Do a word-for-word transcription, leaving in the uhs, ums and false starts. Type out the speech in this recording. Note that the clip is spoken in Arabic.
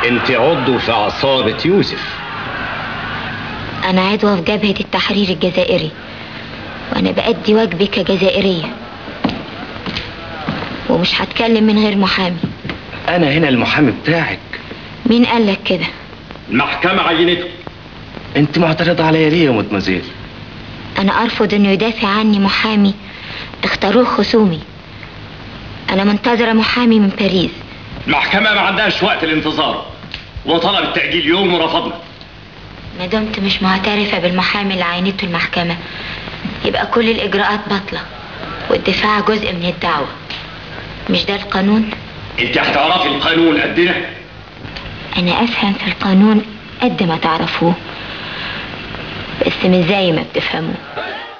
انت عضو في عصابة يوسف. انا عضوة في جبهة التحرير الجزائري، وانا بأدي واجبي كجزائرية، ومش هتكلم من غير محامي. انا هنا المحامي بتاعك. مين قالك كده؟ المحكمة عينته. انت معترضة عليا ليه يا مدمزيل؟ انا ارفض انه يدافع عني محامي اختاروه خصومي. انا منتظرة محامي من باريس. المحكمة ما عندهاش وقت الانتظار، وطلبت تأجيل يوم ورفضنا. ما دمت مش معترفة بالمحامي اللي عينته المحكمة، يبقى كل الإجراءات باطلة، والدفاع جزء من الدعوة. مش ده القانون؟ انت هتعرفي القانون قدنا؟ أنا أفهم في القانون قد ما تعرفوه، بس مش زي ما بتفهموه.